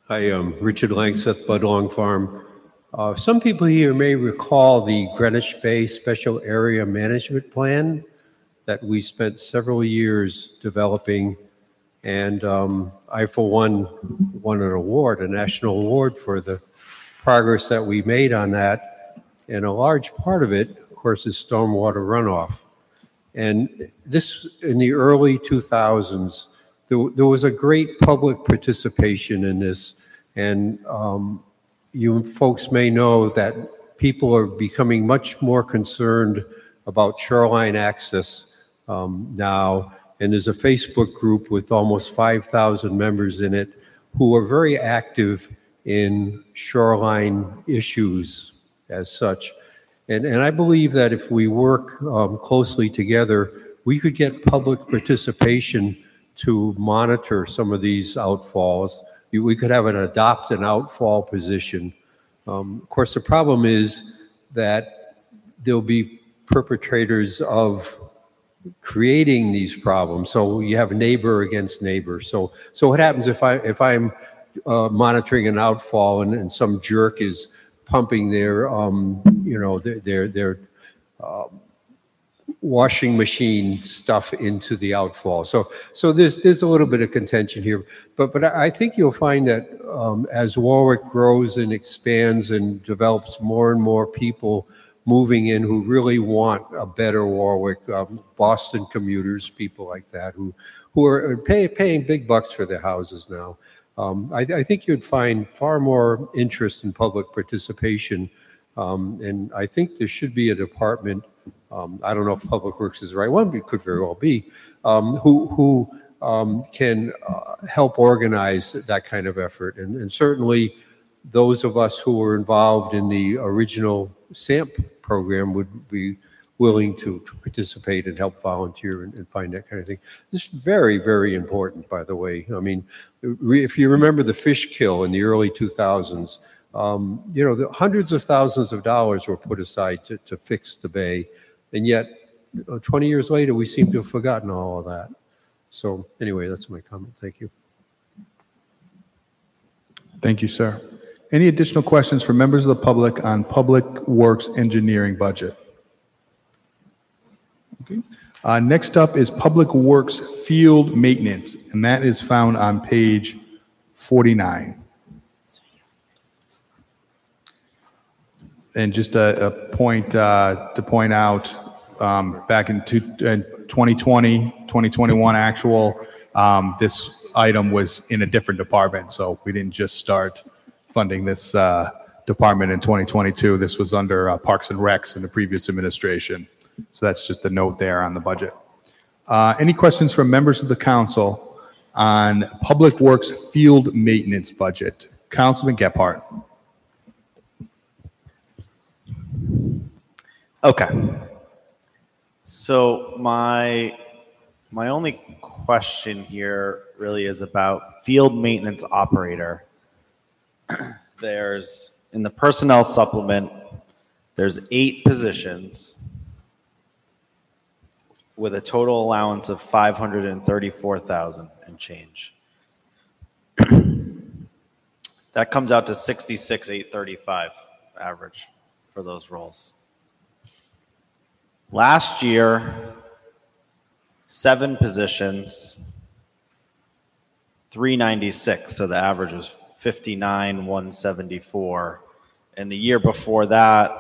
Hi, I'm Richard Langseth, Budlong Farm. Some people here may recall the Greenwich Bay Special Area Management Plan that we spent several years developing, and I, for one, won an award, a national award, for the progress that we made on that. And a large part of it, of course, is stormwater runoff. And this, in the early 2000s, there was a great public participation in this. And you folks may know that people are becoming much more concerned about shoreline access now. And there's a Facebook group with almost 5,000 members in it who are very active in shoreline issues as such. And I believe that if we work closely together, we could get public participation to monitor some of these outfalls. We could have an adopt an outfall position. Of course, the problem is that there'll be perpetrators of creating these problems. So you have neighbor against neighbor. So what happens if I'm monitoring an outfall and some jerk is pumping their washing machine stuff into the outfall. So there's a little bit of contention here, but I think you'll find that as Warwick grows and expands and develops more and more people moving in who really want a better Warwick, Boston commuters, people like that who are paying big bucks for their houses now. I think you'd find far more interest in public participation, and I think there should be a department. I don't know if Public Works is the right one, but it could very well be, who can help organize that kind of effort. And certainly those of us who were involved in the original SAMP program would be willing to participate and help volunteer and find that kind of thing. This is very, very important, by the way. I mean, if you remember the fish kill in the early 2000s, the hundreds of thousands of dollars were put aside to fix the bay. And yet, 20 years later, we seem to have forgotten all of that. So anyway, that's my comment. Thank you. Thank you, sir. Any additional questions for members of the public on Public Works engineering budget? Okay. Next up is Public Works field maintenance, and that is found on page 49. And just a point to point out, back in 2020, 2021 actual, this item was in a different department, so we didn't just start funding this department in 2022. This was under Parks and Recs in the previous administration. So that's just a note there on the budget. Any questions from members of the council on Public Works field maintenance budget? Councilman Gephardt. Okay. So my only question here really is about field maintenance operator. There's, in the personnel supplement, there's 8 positions with a total allowance of $534,000 and change. That comes out to $66,835 average for those roles. Last year, 7 positions, $396, so the average was $59,174. And the year before that,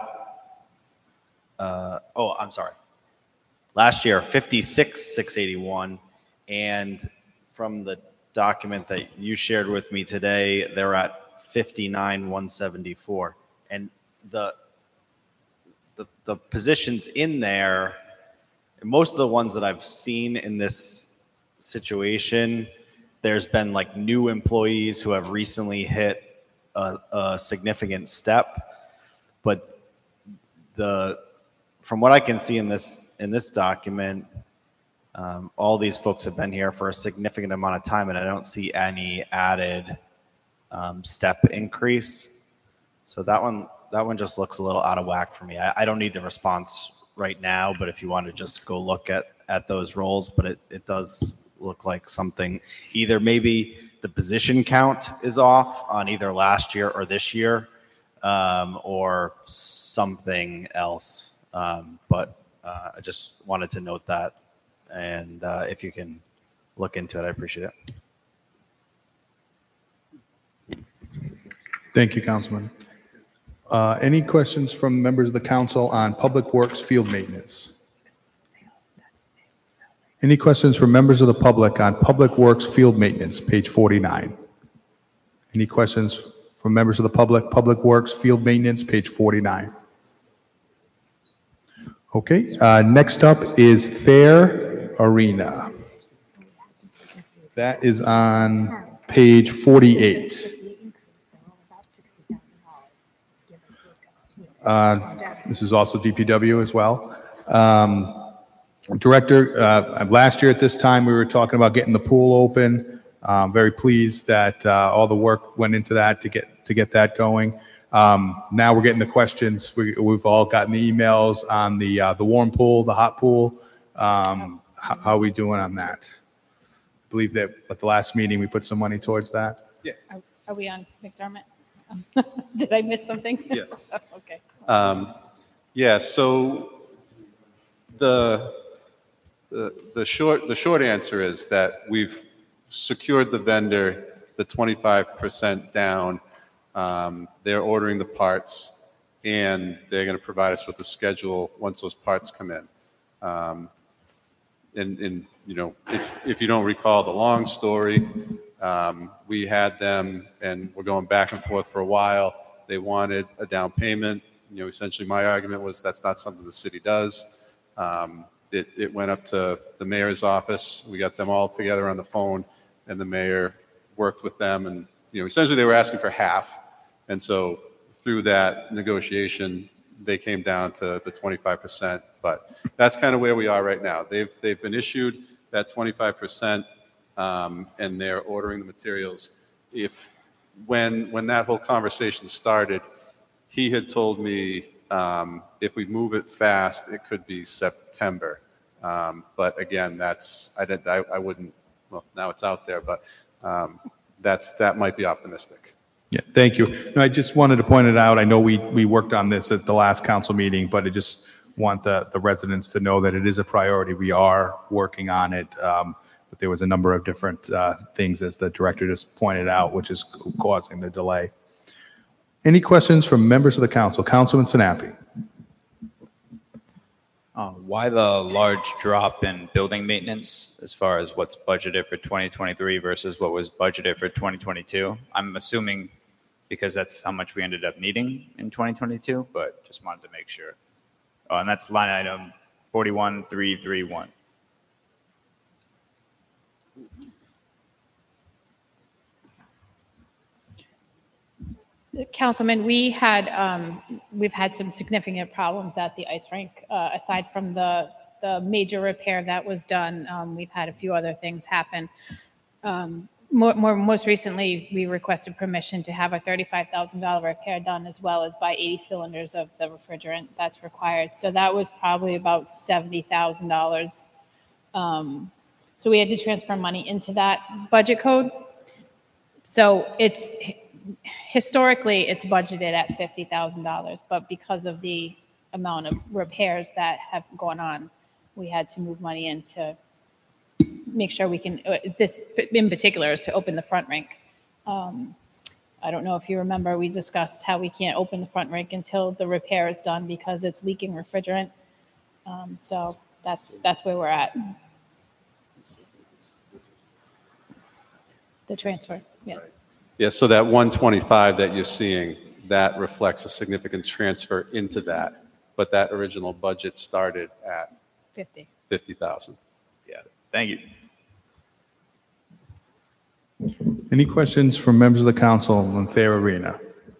last year, $56,681, and from the document that you shared with me today, they're at $59,174. And the positions in there, most of the ones that I've seen in this situation, there's been like new employees who have recently hit a significant step, but from what I can see in this document, all these folks have been here for a significant amount of time, and I don't see any added step increase. So that one just looks a little out of whack for me. I don't need the response right now, but if you want to just go look at those roles, but it does look like something either maybe the position count is off on either last year or this year, or something else. But I just wanted to note that, and if you can look into it, I appreciate it. Thank you, Councilman. Any questions from members of the council on Public Works field maintenance? Any questions from members of the public on Public Works field maintenance, page 49? Any questions from members of the public, Public Works field maintenance, page 49? Okay, next up is Thayer Arena. That is on page 48. This is also DPW as well. Director, last year at this time, we were talking about getting the pool open. Very pleased that all the work went into that to get that going. Now we're getting the questions. We've all gotten the emails on the warm pool, the hot pool. How are we doing on that? I believe that at the last meeting we put some money towards that. Yeah. Are we on McDermott? Did I miss something? Yes. Okay. Yeah. So the short answer is that we've secured the vendor the 25% down. They're ordering the parts, and they're going to provide us with a schedule once those parts come in. And you know, if you don't recall the long story, we had them, and we're going back and forth for a while. They wanted a down payment. You know, essentially my argument was that's not something the city does. It went up to the mayor's office. We got them all together on the phone, and the mayor worked with them, and you know, essentially they were asking for half. And so through that negotiation, they came down to the 25%. But that's kind of where we are right now. They've been issued that 25%, and they're ordering the materials. When that whole conversation started, he had told me if we move it fast, it could be September. But again, I wouldn't. Well, now it's out there, but that might be optimistic. Yeah, thank you. No, I just wanted to point it out. I know we worked on this at the last council meeting, but I just want the residents to know that it is a priority. We are working on it, but there was a number of different things, as the director just pointed out, which is causing the delay. Any questions from members of the council? Councilman Sinapi. Why the large drop in building maintenance as far as what's budgeted for 2023 versus what was budgeted for 2022? I'm assuming because that's how much we ended up needing in 2022, but just wanted to make sure. Oh, and that's line item 41331. Councilman, we've had some significant problems at the ice rink. Aside from the major repair that was done, we've had a few other things happen. Most recently, we requested permission to have a $35,000 repair done, as well as buy 80 cylinders of the refrigerant that's required. So that was probably about $70,000. So we had to transfer money into that budget code. So historically, it's budgeted at $50,000, but because of the amount of repairs that have gone on, we had to move money in to make sure we can, this in particular is to open the front rink. I don't know if you remember, we discussed how we can't open the front rink until the repair is done because it's leaking refrigerant. So that's where we're at. The transfer, yeah. Yeah, so that 125 that you're seeing, that reflects a significant transfer into that, but that original budget started at 50,000. Yeah, thank you. Any questions from members of the council on Thayer Arena?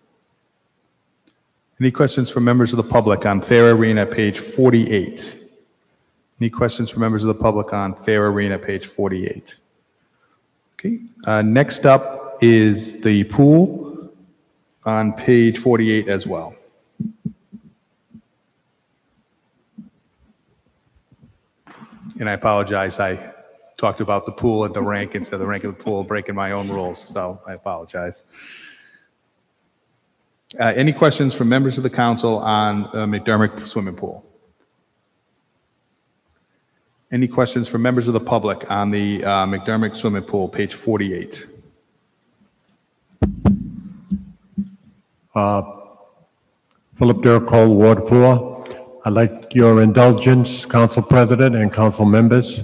Any questions from members of the public on Thayer Arena, page 48? Any questions from members of the public on Thayer Arena, page 48? Okay, next up is the pool on page 48 as well. And I apologize, I talked about the pool at the rink instead of the rink at the pool, breaking my own rules, so I apologize. Any questions from members of the council on McDermott swimming pool? Any questions from members of the public on the McDermott swimming pool, page 48? Philip Durcole, Ward 4. I'd like your indulgence, Council President and council members.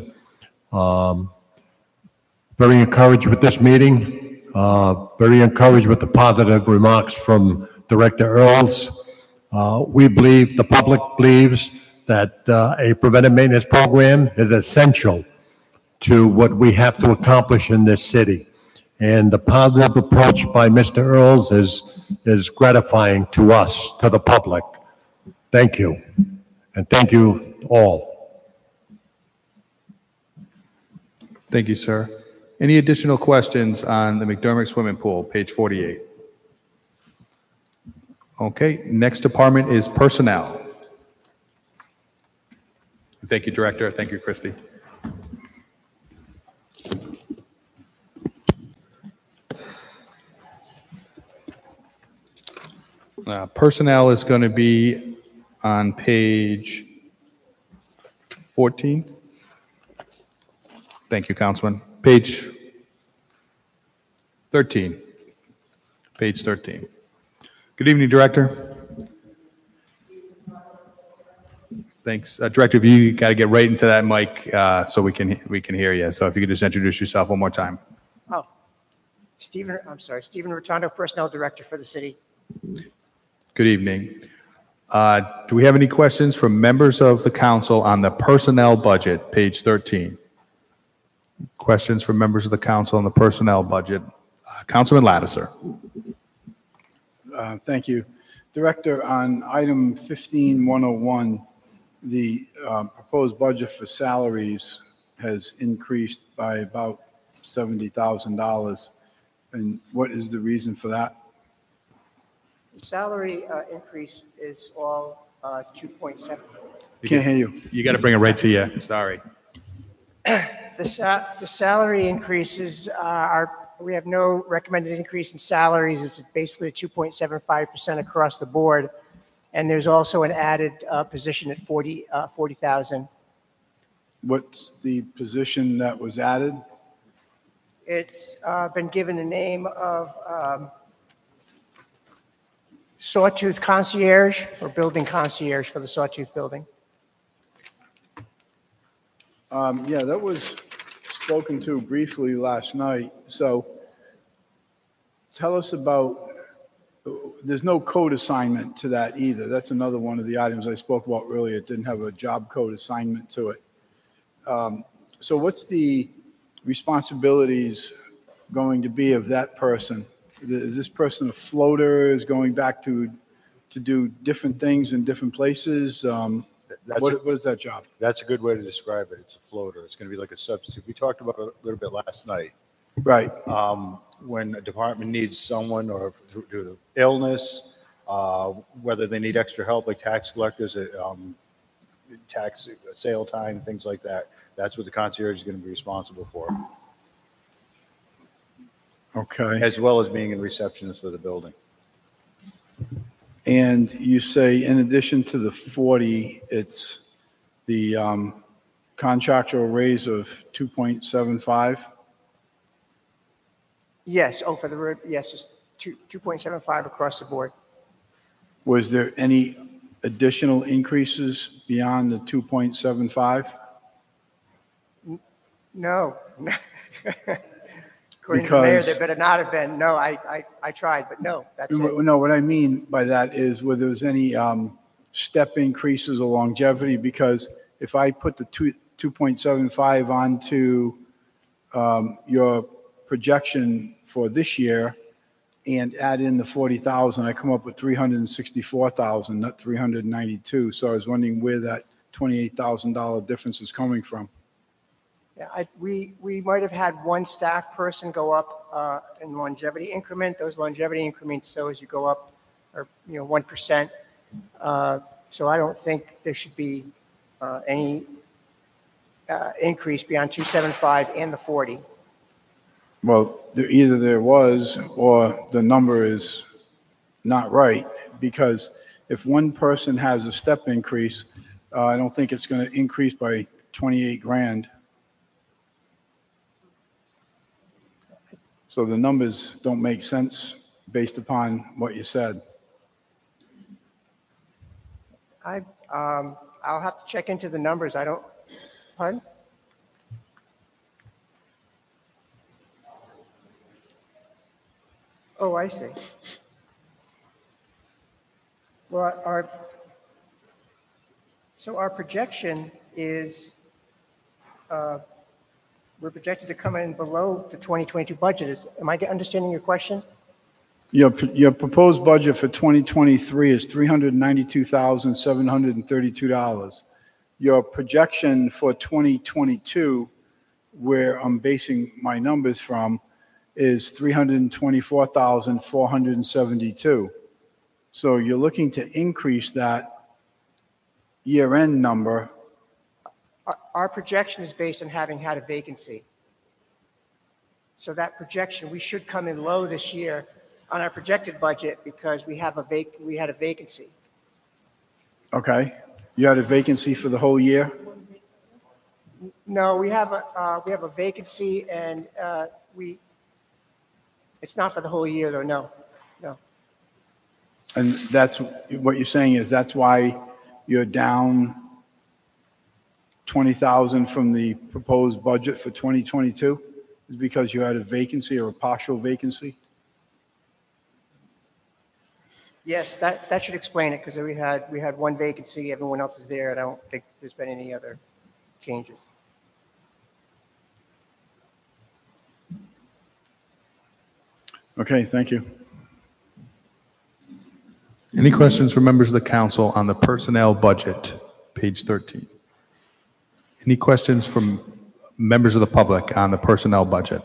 Very encouraged with this meeting. Very encouraged with the positive remarks from Director Earls. We believe, the public believes, that a preventive maintenance program is essential to what we have to accomplish in this city. And the positive approach by Mr. Earls is gratifying to us, to the public. Thank you. And thank you all. Thank you, sir. Any additional questions on the McDermott swimming pool, page 48? Okay, next department is personnel. Thank you, Director. Thank you, Christy. Personnel is going to be on page 14. Thank you, Councilman. Page 13. Page 13. Good evening, Director. Thanks. Director, if you got to get right into that mic so we can hear you. So if you could just introduce yourself one more time. Oh, Stephen Rotondo, Personnel Director for the city. Good evening. Do we have any questions from members of the council on the personnel budget, page 13? Questions from members of the council on the personnel budget? Councilman Lattiser. Thank you. Director, on item 15101, the proposed budget for salaries has increased by about $70,000. And what is the reason for that? Salary increase is all 2.7. Can't hear you. You got to bring it right to you. Sorry. The salary increases we have no recommended increase in salaries. It's basically a 2.75% across the board. And there's also an added position at 40,000. What's the position that was added? It's been given the name of Sawtooth Concierge, or Building Concierge for the Sawtooth Building. Yeah, that was spoken to briefly last night. So tell us about, there's no code assignment to that either. That's another one of the items I spoke about earlier. It didn't have a job code assignment to it. So what's the responsibilities going to be of that person? Is this person a floater, is going back to do different things in different places? What is that job? That's a good way to describe it. It's a floater. It's going to be like a substitute. We talked about it a little bit last night. Right. When a department needs someone or due to illness, whether they need extra help, like tax collectors, tax sale time, things like that, that's what the concierge is going to be responsible for. Okay. As well as being a receptionist for the building. And you say, in addition to the 40, it's the contractual raise of 2.75? Yes. Oh, for the yes, it's 2.75 across the board. Was there any additional increases beyond the 2.75? No. According to the mayor, there better not have been. No, I tried, but no, that's it. No, what I mean by that is whether there was any step increases or longevity, because if I put the 2.75 onto your projection for this year and add in the 40,000, I come up with 364,000, not 392. So I was wondering where that $28,000 difference is coming from. Yeah, we might have had one staff person go up in longevity increment. Those longevity increments, so as you go up, are 1%. So I don't think there should be any increase beyond 275 and the 40. Well, either there was or the number is not right, because if one person has a step increase, I don't think it's going to increase by 28 grand. So the numbers don't make sense based upon what you said. I'll have to check into the numbers. I don't, pardon? Oh, I see. Well, our projection is, we're projected to come in below the 2022 budget. Am I understanding your question? Your proposed budget for 2023 is $392,732. Your projection for 2022, where I'm basing my numbers from, is $324,472. So you're looking to increase that year-end number. Our projection is based on having had a vacancy. So that projection, we should come in low this year on our projected budget because we had a vacancy. Okay. You had a vacancy for the whole year? No, we have a vacancy, and it's not for the whole year, though. No. And that's what you're saying is that's why you're down 20,000 from the proposed budget for 2022, is because you had a vacancy or a partial vacancy? Yes, that should explain it, because we had one vacancy, everyone else is there, and I don't think there's been any other changes. Okay, thank you. Any questions from members of the council on the personnel budget, page 13? Any questions from members of the public on the personnel budget?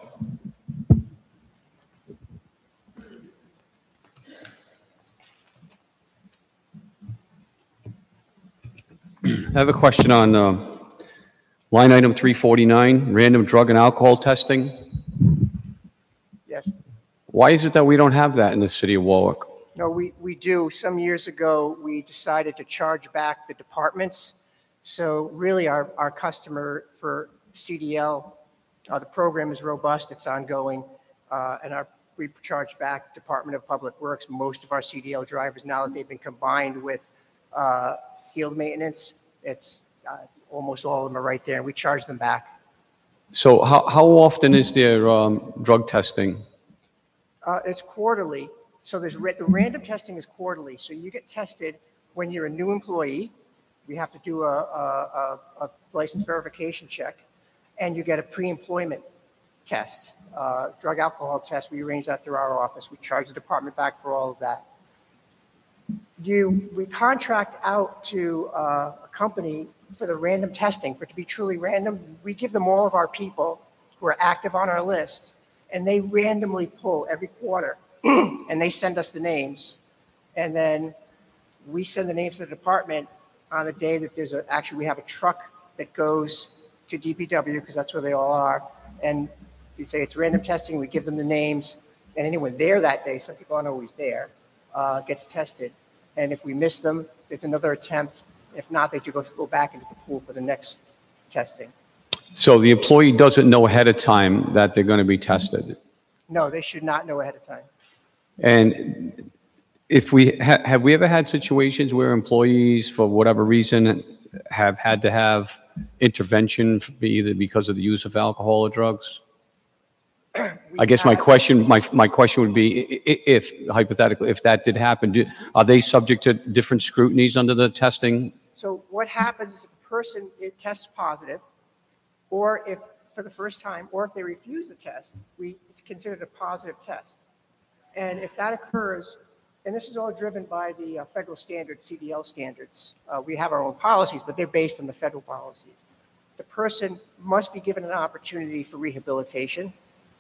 I have a question on line item 349, random drug and alcohol testing. Yes. Why is it that we don't have that in the city of Warwick? No, we do. Some years ago, we decided to charge back the departments. So really our customer for CDL, the program is robust, it's ongoing, and we charge back Department of Public Works most of our CDL drivers now that they've been combined with field maintenance. It's almost all of them are right there, and we charge them back. So how often is there drug testing? It's quarterly. So the random testing is quarterly. So you get tested when you're a new employee. We have to do a license verification check, and you get a pre-employment test, drug alcohol test. We arrange that through our office. We charge the department back for all of that. We contract out to a company for the random testing. For it to be truly random, we give them all of our people who are active on our list, and they randomly pull every quarter, and they send us the names, and then we send the names to the department on the day that we have a truck that goes to DPW, because that's where they all are, and we say it's random testing. We give them the names, and anyone there that day, some people aren't always there, gets tested. And if we miss them, there's another attempt. If not, they should go back into the pool for the next testing. So the employee doesn't know ahead of time that they're going to be tested? No, they should not know ahead of time. And if we have we ever had situations where employees, for whatever reason, have had to have intervention, either because of the use of alcohol or drugs? I guess my question would be, if hypothetically, if that did happen, are they subject to different scrutinies under the testing? So what happens is if a person tests positive, or if for the first time, or if they refuse the test, it's considered a positive test. And if that occurs, and this is all driven by the federal standard, CDL standards. We have our own policies, but they're based on the federal policies. The person must be given an opportunity for rehabilitation.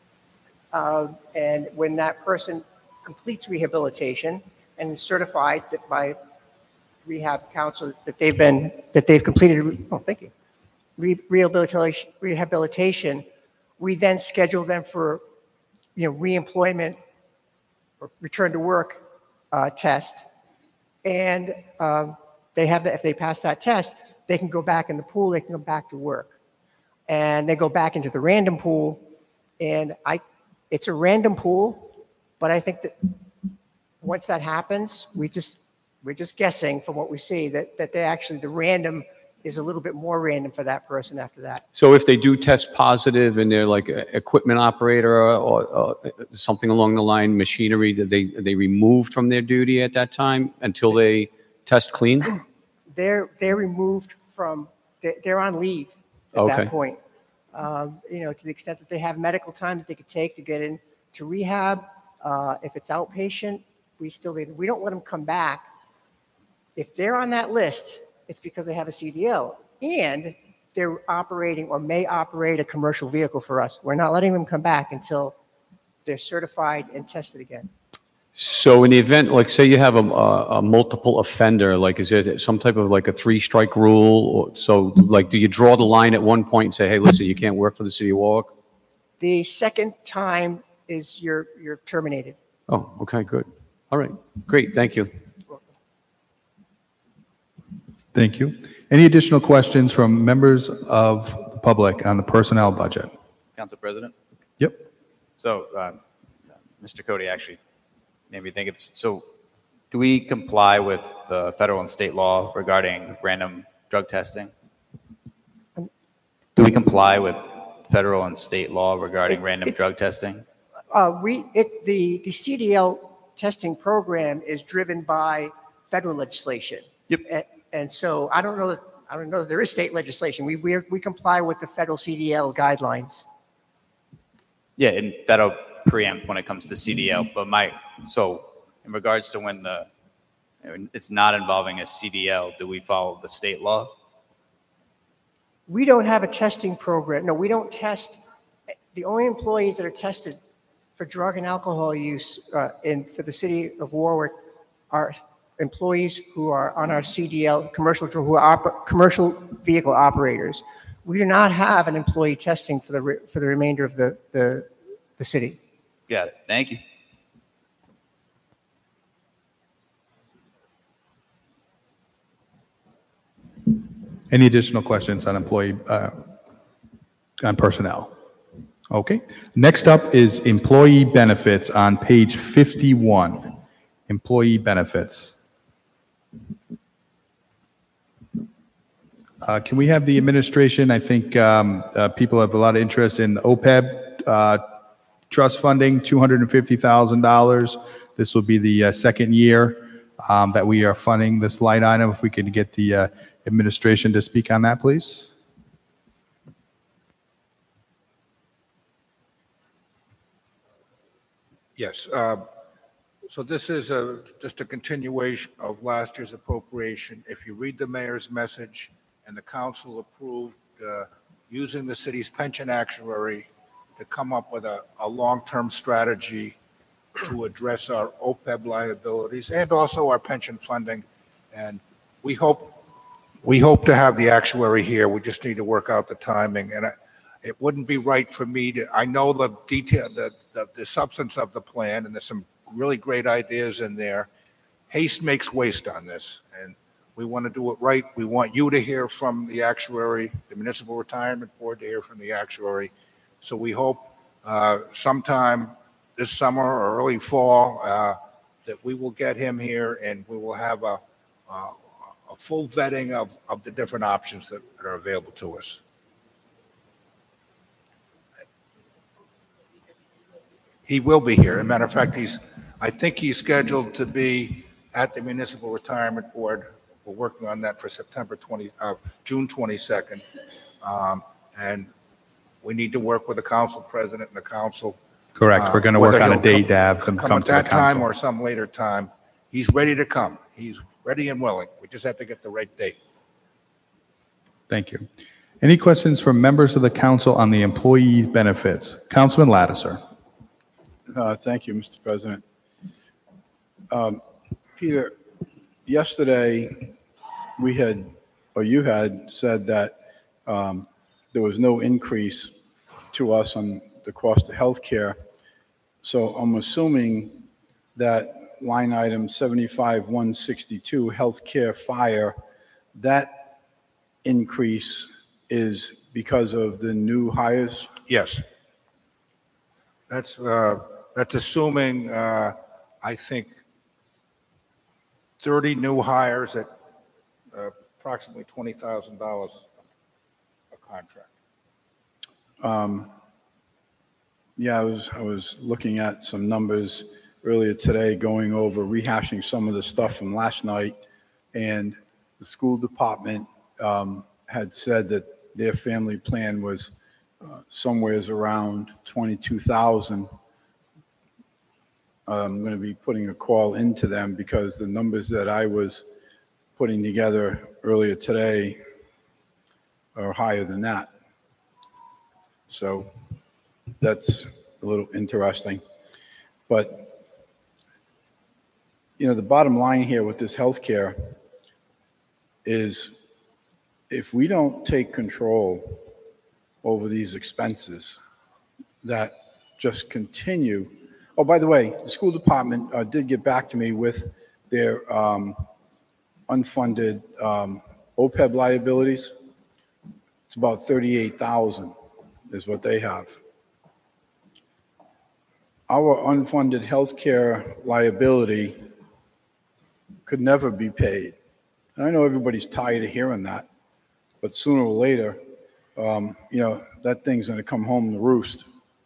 And when that person completes rehabilitation and is certified that by rehab counsel that they've completed, rehabilitation, we then schedule them for, reemployment or return to work test. And they have that, if they pass that test, they can go back in the pool, they can go back to work. And they go back into the random pool. And it's a random pool, but I think that once that happens, we're just guessing from what we see that they actually, the random is a little bit more random for that person after that. So if they do test positive and they're like an equipment operator or something along the line, machinery, that they removed from their duty at that time until they test clean? They're removed from, they're on leave at that point. To the extent that they have medical time that they could take to get into rehab. If it's outpatient, we don't let them come back. If they're on that list, it's because they have a CDL and they're operating or may operate a commercial vehicle for us. We're not letting them come back until they're certified and tested again. So in the event, like say you have a multiple offender, like is there some type of like a 3-strike rule? Or, so like do you draw the line at one point and say, hey, listen, you can't work for the city of Warwick? The second time is you're terminated. Oh, okay, good. All right, great, thank you. Thank you. Any additional questions from members of the public on the personnel budget? Council President? Yep. So, Mr. Cody actually made me think of this. So, do we comply with the federal and state law regarding random drug testing? Do we comply with federal and state law regarding random drug testing? The CDL testing program is driven by federal legislation. Yep. And so I don't know that there is state legislation. We comply with the federal CDL guidelines. Yeah, and that'll preempt when it comes to CDL. But so in regards to when it's not involving a CDL, do we follow the state law? We don't have a testing program. No, we don't test. The only employees that are tested for drug and alcohol use for the city of Warwick are employees who are on our CDL, commercial vehicle operators. We do not have an employee testing for the remainder of the city. Got it. Thank you. Any additional questions on on personnel? Okay. Next up is employee benefits on page 51. Employee benefits. Can we have the administration? I think people have a lot of interest in the OPEB trust funding, $250,000. This will be the second year that we are funding this line item. If we could get the administration to speak on that, please. Yes. So this is just a continuation of last year's appropriation. If you read the mayor's message, and the council approved using the city's pension actuary to come up with a long-term strategy to address our OPEB liabilities and also our pension funding. And we hope to have the actuary here. We just need to work out the timing. And it wouldn't be right for me to, I know the detail, the substance of the plan, and there's some really great ideas in there. Haste makes waste on this, and we want to do it right. We want you to hear from the actuary, the Municipal Retirement Board to hear from the actuary. So we hope sometime this summer or early fall that we will get him here and we will have a full vetting of the different options that are available to us. He will be here. As a matter of fact, I think he's scheduled to be at the Municipal Retirement Board. We're working on that for June 22nd. And we need to work with the council president and the council. Correct. We're going to work on a date to have him come at to the that time council. or some later time. He's ready to come. He's ready and willing. We just have to get the right date. Thank you. Any questions from members of the council on the employee benefits? Councilman Lattiser. Thank you, Mr. President. Peter, yesterday you had said that there was no increase to us on the cost of healthcare. So I'm assuming that line item 75,162, healthcare fire, that increase is because of the new hires? Yes. That's assuming, I think, 30 new hires at approximately $20,000 a contract. Yeah, I was looking at some numbers earlier today, going over, rehashing some of the stuff from last night, and the school department had said that their family plan was somewheres around 22,000. I'm going to be putting a call into them because the numbers that I was putting together earlier today are higher than that. So that's a little interesting. But, you know, the bottom line here with this healthcare is if we don't take control over these expenses that just continue. Oh, by the way, the school department did get back to me with their unfunded OPEB liabilities. It's about 38,000 is what they have. Our unfunded healthcare liability could never be paid. And I know everybody's tired of hearing that, but sooner or later, you know, that thing's going to come home to roost.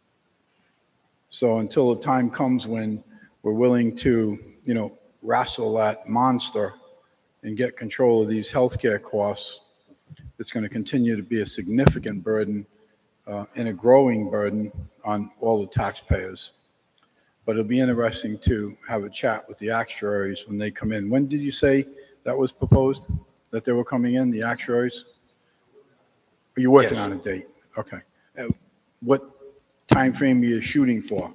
So until the time comes when we're willing to, you know, wrestle that monster and get control of these healthcare costs, it's going to continue to be a significant burden and a growing burden on all the taxpayers. But it'll be interesting to have a chat with the actuaries when they come in. When did you say that was proposed, that they were coming in, the actuaries? Are you working on a date? Okay. What time frame are you shooting for?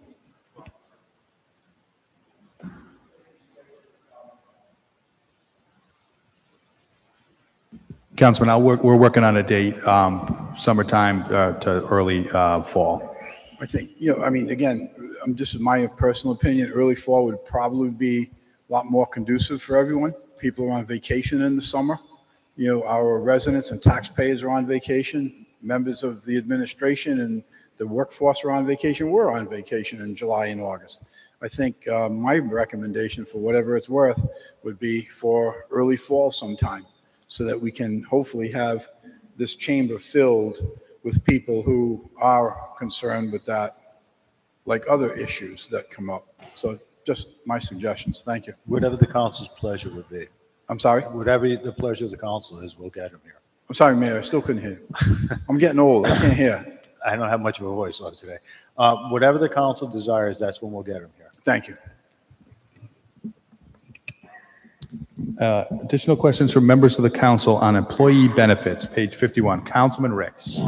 Councilman, we're working on a date, summertime to early fall. I think, you know, I mean, again, this is my personal opinion. Early fall would probably be a lot more conducive for everyone. People are on vacation in the summer. You know, our residents and taxpayers are on vacation. Members of the administration and the workforce are on vacation. We're on vacation in July and August. I think my recommendation, for whatever it's worth, would be for early fall sometime, so that we can hopefully have this chamber filled with people who are concerned with that, like other issues that come up. So just my suggestions. Thank you. Whatever the council's pleasure would be. I'm sorry? Whatever the pleasure of the council is, we'll get him here. I'm sorry, Mayor, I still couldn't hear you. I'm getting old, I can't hear. I don't have much of a voice on today. Whatever the council desires, that's when we'll get him here. Thank you. Additional questions from members of the council on employee benefits, page 51. Councilman Ricks.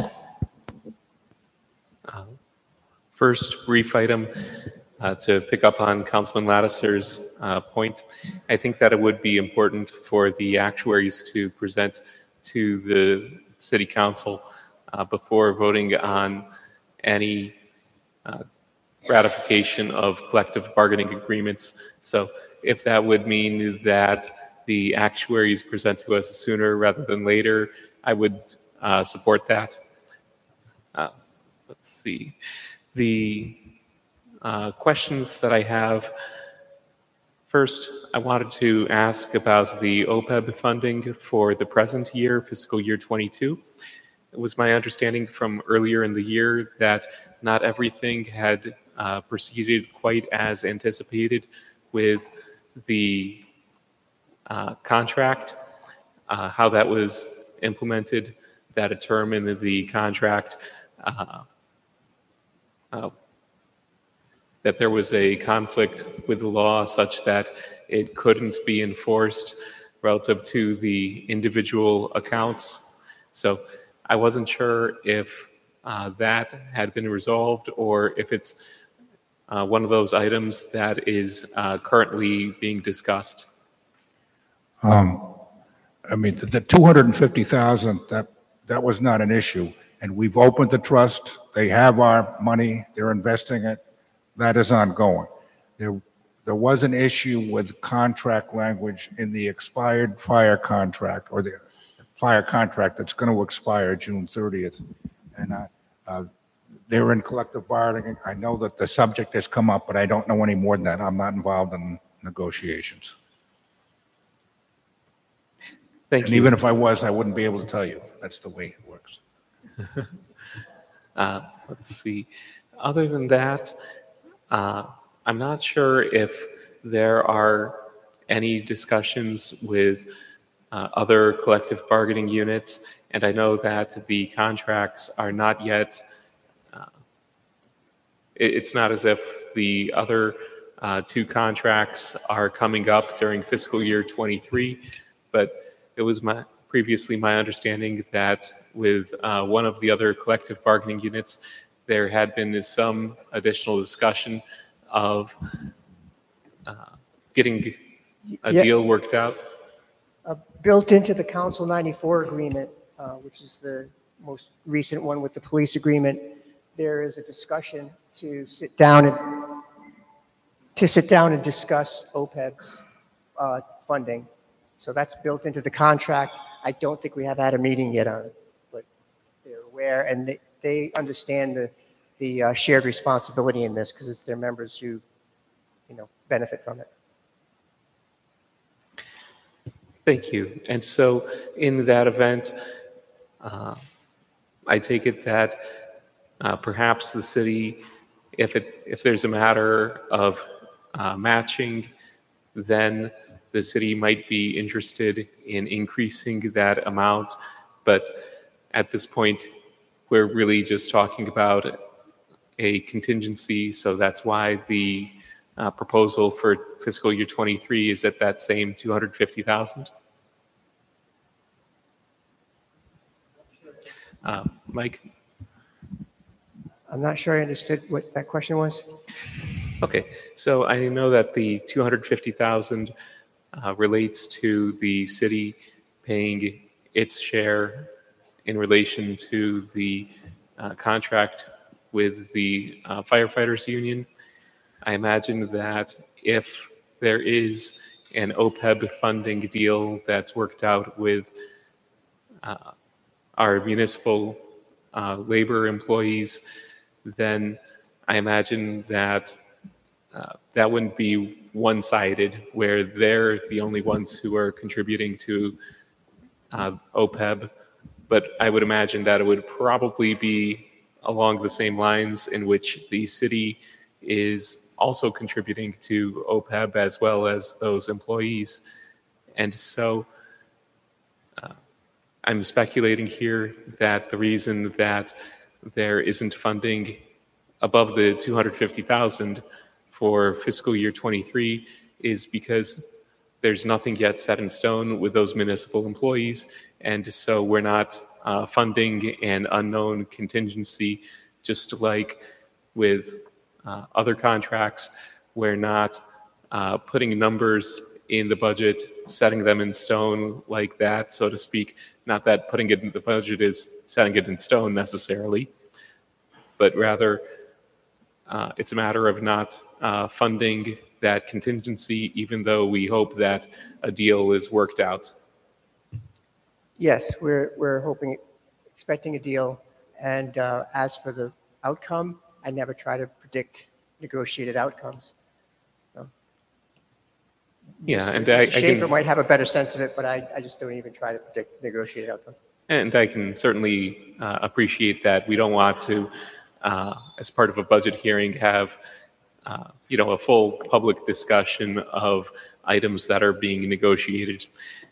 First brief item to pick up on Councilman Lattiser's point. I think that it would be important for the actuaries to present to the city council before voting on any ratification of collective bargaining agreements. So if that would mean that the actuaries present to us sooner rather than later, I would support that. Let's see. The questions that I have, first, I wanted to ask about the OPEB funding for the present year, fiscal year 22. It was my understanding from earlier in the year that not everything had proceeded quite as anticipated with the contract, how that was implemented, that a term in the contract, that there was a conflict with the law such that it couldn't be enforced relative to the individual accounts. So I wasn't sure if that had been resolved or if it's one of those items that is currently being discussed. I mean, the 250,000, that that was not an issue. And we've opened the trust. They have our money. They're investing it. That is ongoing. There was an issue with contract language in the expired fire contract, or the fire contract that's going to expire June 30th. And they're in collective bargaining. I know that the subject has come up, but I don't know any more than that. I'm not involved in negotiations. Thank And you. even if I was, I wouldn't be able to tell you. That's the way it works. Let's see. Other than that, I'm not sure if there are any discussions with other collective bargaining units, and I know that the contracts are not yet, it's not as if the other two contracts are coming up during fiscal year 23, but it was previously my understanding that with one of the other collective bargaining units, there had been some additional discussion of getting a deal worked out. Built into the Council 94 agreement, which is the most recent one with the police agreement, there is a discussion to sit down and discuss OPEB's funding. So that's built into the contract. I don't think we have had a meeting yet on it, but they're aware and they understand the shared responsibility in this because it's their members who, benefit from it. Thank you. And so in that event, I take it that perhaps the city, if there's a matter of matching, then the city might be interested in increasing that amount. But at this point, we're really just talking about a contingency. So that's why the proposal for fiscal year 23 is at that same 250,000. Mike? I'm not sure I understood what that question was. Okay, so I know that the 250,000 relates to the city paying its share in relation to the contract with the firefighters union. I imagine that if there is an OPEB funding deal that's worked out with our municipal labor employees, then I imagine that that wouldn't be one-sided, where they're the only ones who are contributing to OPEB. But I would imagine that it would probably be along the same lines in which the city is also contributing to OPEB as well as those employees. And so I'm speculating here that the reason that there isn't funding above the 250,000 for fiscal year 23 is because there's nothing yet set in stone with those municipal employees. And so we're not funding an unknown contingency, just like with other contracts. We're not putting numbers in the budget, setting them in stone like that, so to speak. Not that putting it in the budget is setting it in stone necessarily, but rather it's a matter of not funding that contingency, even though we hope that a deal is worked out. Yes, we're expecting a deal. And as for the outcome, I never try to predict negotiated outcomes. So, Yeah, and Schaefer might have a better sense of it, but I just don't even try to predict negotiated outcomes. And I can certainly appreciate that. We don't want to, as part of a budget hearing, have a full public discussion of items that are being negotiated.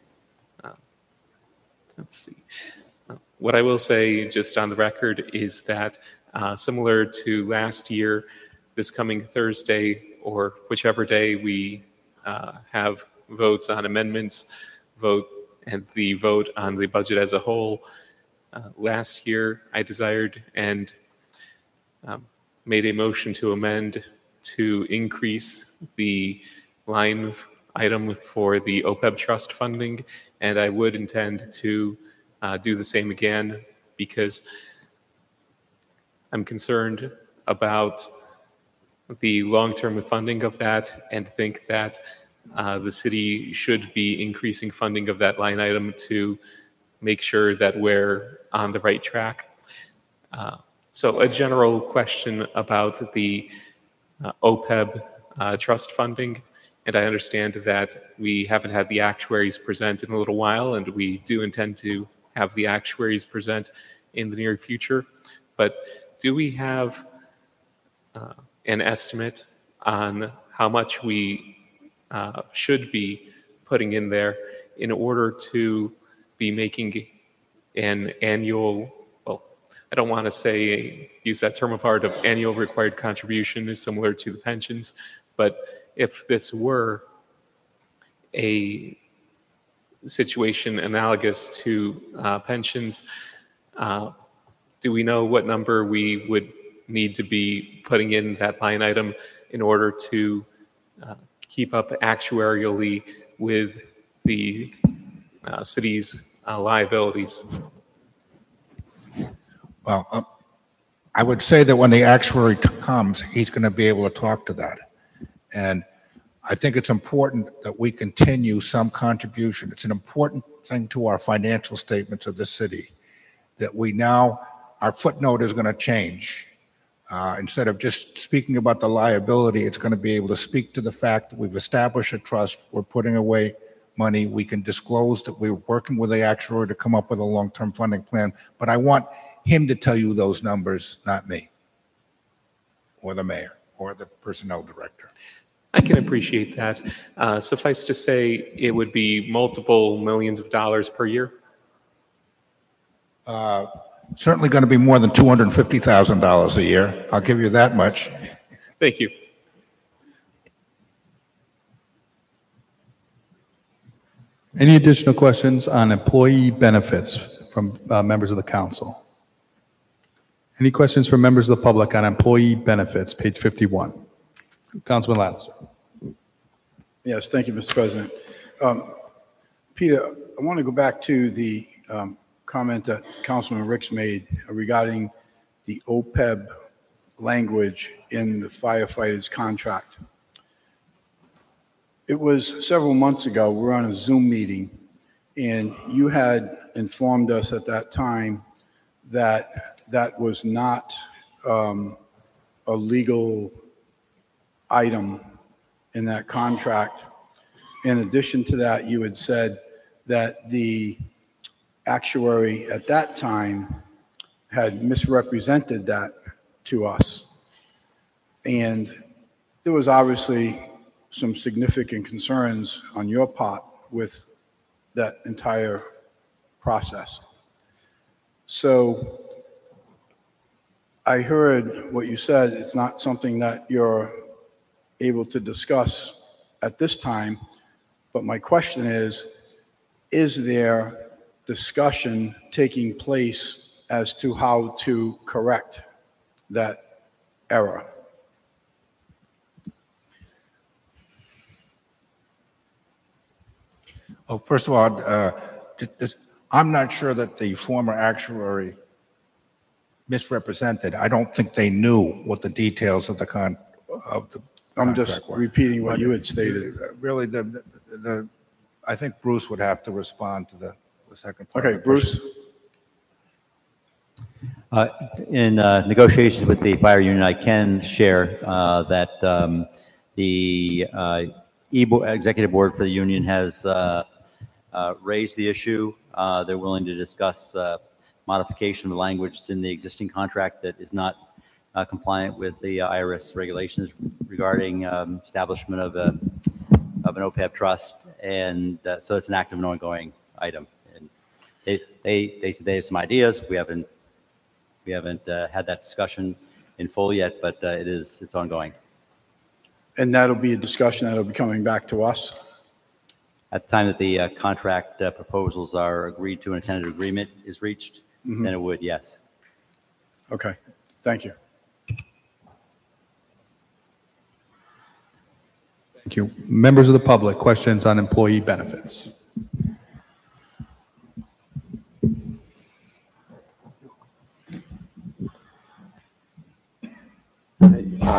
Let's see. What I will say just on the record is that similar to last year, this coming Thursday or whichever day we have votes on amendments, and the vote on the budget as a whole. Last year, I desired and made a motion to amend to increase the line item for the OPEB trust funding, and I would intend to do the same again, because I'm concerned about the long-term funding of that, and think that the city should be increasing funding of that line item to make sure that we're on the right track. So a general question about the OPEB trust funding, and I understand that we haven't had the actuaries present in a little while, and we do intend to have the actuaries present in the near future, but do we have an estimate on how much we should be putting in there in order to be making an annual, well, I don't want to say, use that term of art of annual required contribution is similar to the pensions, but if this were a situation analogous to pensions, do we know what number we would need to be putting in that line item in order to keep up actuarially with the city's liabilities? Well, I would say that when the actuary comes, he's going to be able to talk to that. And I think it's important that we continue some contribution. It's an important thing to our financial statements of the city, that we now, our footnote is going to change. Instead of just speaking about the liability, it's going to be able to speak to the fact that we've established a trust, we're putting away money, we can disclose that we're working with the actuary to come up with a long-term funding plan. But I want him to tell you those numbers, not me, or the mayor, or the personnel director. I can appreciate that. Suffice to say, it would be multiple millions of dollars per year. Certainly going to be more than $250,000 a year. I'll give you that much. Thank you. Any additional questions on employee benefits from members of the council? Any questions from members of the public on employee benefits, page 51? Councilman Lattiser. Yes, thank you, Mr. President. Peter, I want to go back to the comment that Councilman Ricks made regarding the OPEB language in the firefighters' contract. It was several months ago, we were on a Zoom meeting, and you had informed us at that time that that was not a legal item in that contract. In addition to that, you had said that the actuary at that time had misrepresented that to us. And there was obviously some significant concerns on your part with that entire process. So I heard what you said. It's not something that you're able to discuss at this time, but my question is there discussion taking place as to how to correct that error? Well, first of all, I'm not sure that the former actuary misrepresented. I don't think they knew what the details of the contract I'm just repeating what you had stated. Really, I think Bruce would have to respond to the second part. Okay, Bruce. In negotiations with the fire union, I can share that the executive board for the union has raised the issue. They're willing to discuss modification of the language in the existing contract that is not compliant with the IRS regulations regarding establishment of an OPEB trust, and so it's an active and ongoing item. And they said they have some ideas. We haven't had that discussion in full yet, but it's ongoing. And that'll be a discussion that'll be coming back to us? At the time that the contract proposals are agreed to and a tentative agreement is reached, then it would, yes. Okay, thank you. Thank you. Members of the public, questions on employee benefits?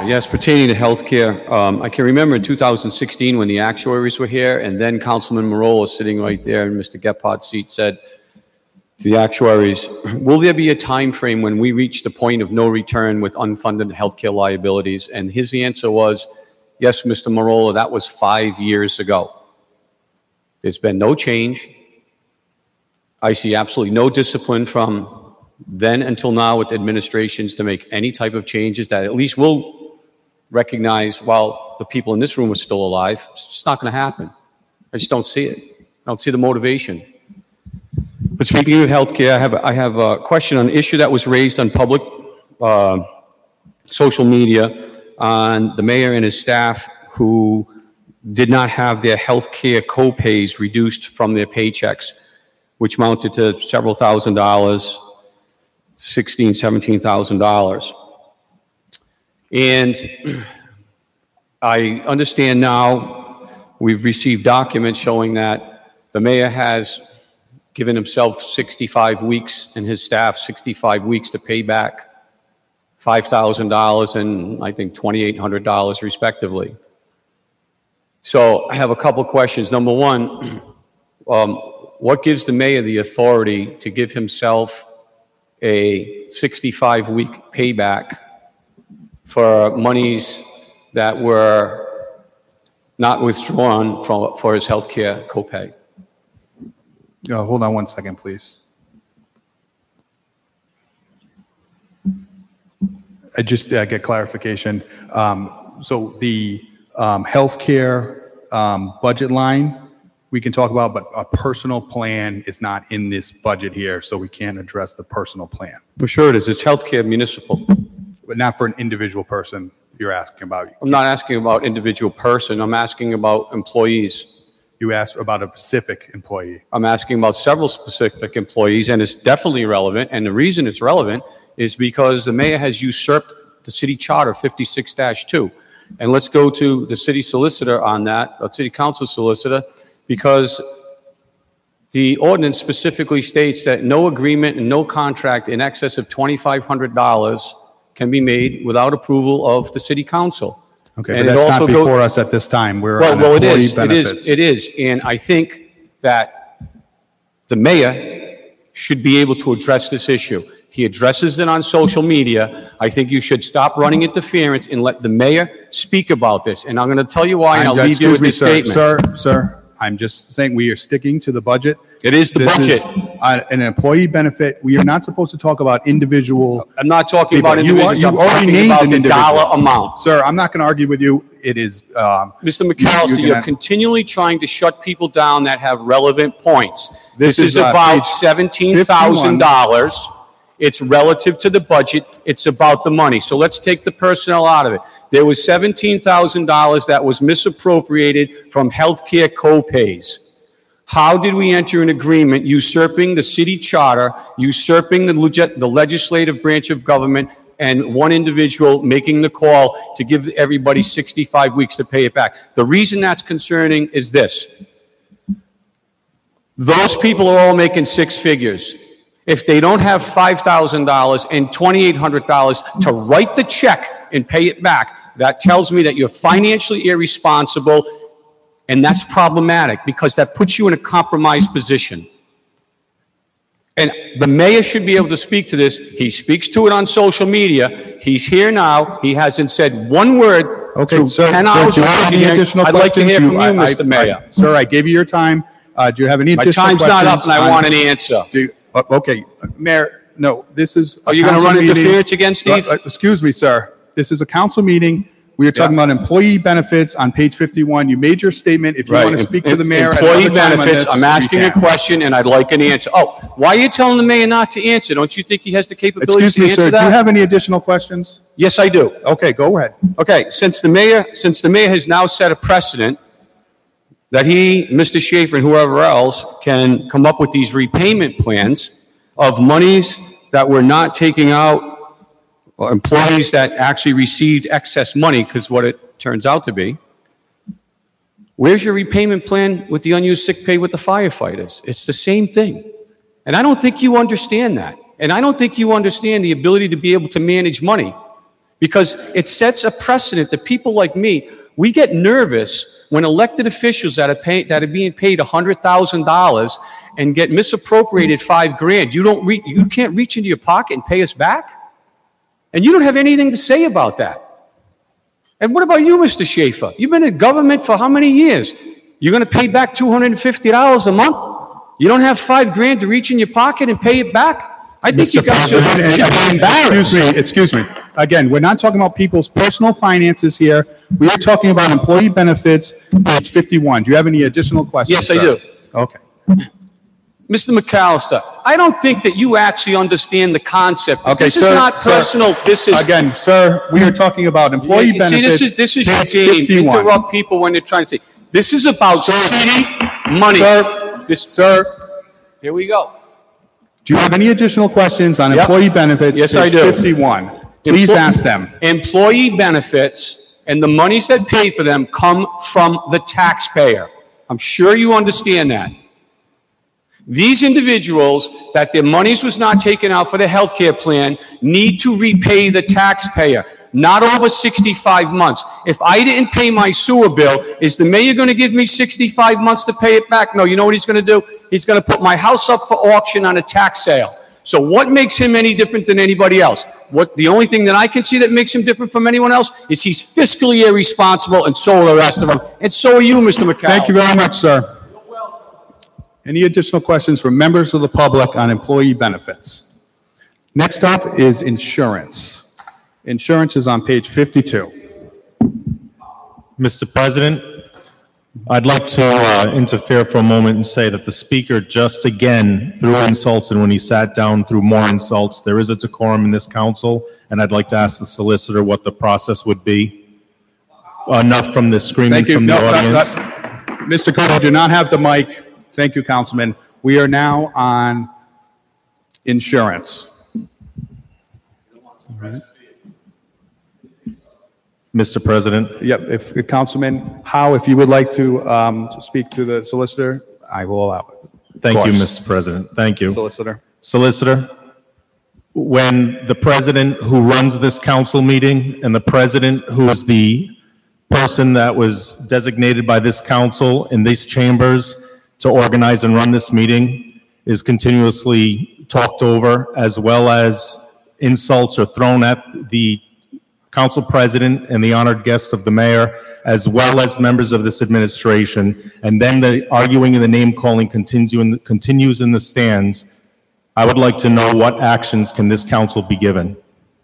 Yes, pertaining to healthcare, I can remember in 2016 when the actuaries were here, and then Councilman Marola, sitting right there in Mr. Gephardt's seat, said to the actuaries, will there be a time frame when we reach the point of no return with unfunded healthcare liabilities? And his answer was, yes, Mr. Marola, that was 5 years ago. There's been no change. I see absolutely no discipline from then until now with administrations to make any type of changes that at least will recognize while the people in this room are still alive. It's just not going to happen. I just don't see it. I don't see the motivation. But speaking of healthcare, I have a question on an issue that was raised on public social media on the mayor and his staff who did not have their healthcare co-pays reduced from their paychecks, which mounted to several $1,000s. $16,000, $17,000. And I understand now we've received documents showing that the mayor has given himself 65 weeks and his staff 65 weeks to pay back $5,000 and I think $2,800 respectively. So I have a couple questions. Number one, what gives the mayor the authority to give himself a 65-week payback for monies that were not withdrawn for his health care copay? Hold on one second, please. I just get clarification. So the healthcare budget line we can talk about, but a personal plan is not in this budget here, so we can't address the personal plan. For sure it is. It's healthcare municipal. But not for an individual person you're asking about. I'm not asking about individual person. I'm asking about employees. You asked about a specific employee. I'm asking about several specific employees, and it's definitely relevant. And the reason it's relevant is because the mayor has usurped the city charter 56-2. And let's go to the city solicitor on that, the city council solicitor, because the ordinance specifically states that no agreement and no contract in excess of $2,500 can be made without approval of the city council. Okay, and but that's not before us at this time. We're on employee benefits. It is. And I think that the mayor should be able to address this issue. He addresses it on social media. I think you should stop running interference and let the mayor speak about this. And I'm going to tell you why, and I'll leave you with this statement. Sir, I'm just saying we are sticking to the budget. It is the budget. An employee benefit. We are not supposed to talk about individual. I'm not talking about individuals. You I'm already talking named about an the individual. dollar amount. Sir, I'm not going to argue with you. It is. Mr. McAllister, you're continually trying to shut people down that have relevant points. This is about $17,000. It's relative to the budget. It's about the money. So let's take the personnel out of it. There was $17,000 that was misappropriated from healthcare co-pays. How did we enter an agreement usurping the city charter, usurping the legislative branch of government, and one individual making the call to give everybody 65 weeks to pay it back? The reason that's concerning is this. Those people are all making six figures. If they don't have $5,000 and $2,800 to write the check and pay it back, that tells me that you're financially irresponsible, and that's problematic because that puts you in a compromised position. And the mayor should be able to speak to this. He speaks to it on social media. He's here now. He hasn't said one word. Okay, sir. 10 hours Do you have any additional I'd like to hear questions? from you, Mr. Mayor. Sir, I gave you your time. Do you have any additional questions? My time's not up, and I want an answer. Okay, Mayor, no, this is. Are you going to run interference again, Steve? Excuse me, sir. This is a council meeting. We are talking about employee benefits on page 51. You made your statement. If you want to speak to the mayor at employee another time on benefits, this, I'm asking a question, and I'd like an answer. Oh, why are you telling the mayor not to answer? Don't you think he has the capability to answer that? Excuse me, sir. Do you have any additional questions? Yes, I do. Okay, go ahead. Okay, since the mayor has now set a precedent that he, Mr. Schaefer, and whoever else can come up with these repayment plans of monies that we're not taking out, or employees that actually received excess money, because what it turns out to be. Where's your repayment plan with the unused sick pay with the firefighters? It's the same thing. And I don't think you understand that. And I don't think you understand the ability to be able to manage money. because it sets a precedent that people like me, we get nervous when elected officials that are being paid $100,000 and get misappropriated $5,000. You can't reach into your pocket and pay us back, and you don't have anything to say about that. And what about you, Mr. Schaefer? You've been in government for how many years? You're going to pay back $250 a month? You don't have $5,000 to reach in your pocket and pay it back? I think you guys should be embarrassed. Excuse me. Again, we're not talking about people's personal finances here. We are talking about employee benefits, page 51. Do you have any additional questions? Yes, I sir? do. Okay. Mr. McAllister, I don't think that you actually understand the concept. Okay, This sir, is not personal. This is again, sir, we are talking about employee benefits. See, this is your page game. 51. Interrupt people when they're trying to say. This is about city money. Sir, here we go. do you have any additional questions on employee benefits? Yes, page I do. 51. Please ask them. Employee benefits and the monies that pay for them come from the taxpayer. I'm sure you understand that. These individuals that their monies was not taken out for the health care plan need to repay the taxpayer, not over 65 months. If I didn't pay my sewer bill, is the mayor going to give me 65 months to pay it back? No, you know what he's going to do? He's going to put my house up for auction on a tax sale. So what makes him any different than anybody else? The only thing that I can see that makes him different from anyone else is he's fiscally irresponsible, and so are the rest of them. And so are you, Mr. McCall. Thank you very much, sir. Any additional questions from members of the public on employee benefits? Next up is insurance. Insurance is on page 52. Mr. President, I'd like to interfere for a moment and say that the speaker just again threw insults, and when he sat down threw more insults. There is a decorum in this council, and I'd like to ask the solicitor what the process would be. Enough from the screaming from the audience. Mr. Cody, do not have the mic. Thank you, Councilman. We are now on insurance. All right. Mr. President? Yep, if Councilman Howe, if you would like to speak to the solicitor, I will allow it. Thank you, Mr. President. Thank you. Solicitor. Solicitor, when the president who runs this council meeting and the president who is the person that was designated by this council in these chambers to organize and run this meeting is continuously talked over, as well as insults are thrown at the council president and the honored guest of the mayor, as well as members of this administration, and then the arguing and the name calling continues in the stands. I would like to know what actions can this council be given?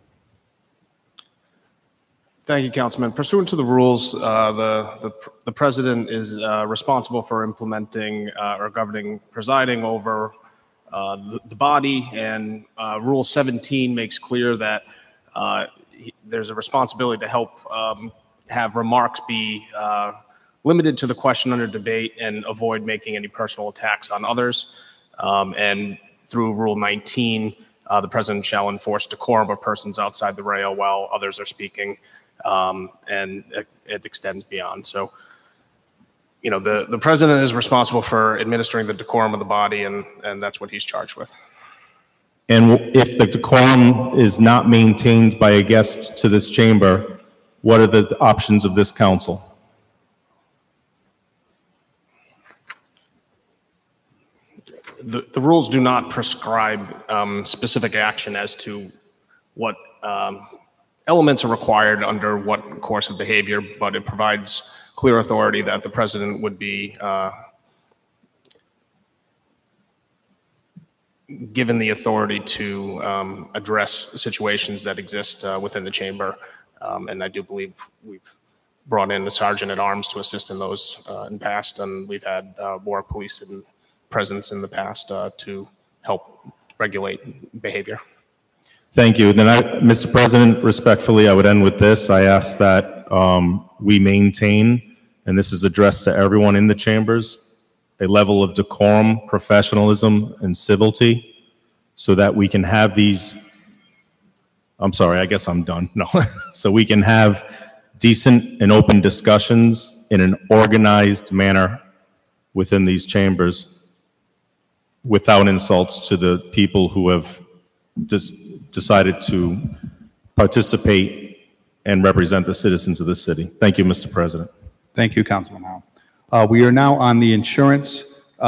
Thank you, Councilman. Pursuant to the rules, the president is responsible for implementing or governing, presiding over the body, and Rule 17 makes clear that there's a responsibility to help have remarks be limited to the question under debate and avoid making any personal attacks on others. And through Rule 19, the president shall enforce decorum of persons outside the rail while others are speaking. And it extends beyond. So, you know, the president is responsible for administering the decorum of the body, and that's what he's charged with. And if the decorum is not maintained by a guest to this chamber, what are the options of this council? The rules do not prescribe specific action as to what elements are required under what course of behavior, but it provides clear authority that the president would be given the authority to address situations that exist within the chamber. And I do believe we've brought in the sergeant at arms to assist in those in the past, and we've had more police presence in the past to help regulate behavior. Thank you. Then Mr. President, respectfully, I would end with this. I ask that we maintain, and this is addressed to everyone in the chambers, a level of decorum, professionalism, and civility so that we can have these, I'm sorry, I guess I'm done. No. So we can have decent and open discussions in an organized manner within these chambers without insults to the people who have decided to participate and represent the citizens of the city. Thank you, Mr. President. Thank you, Councilman Howe. We are now on the insurance,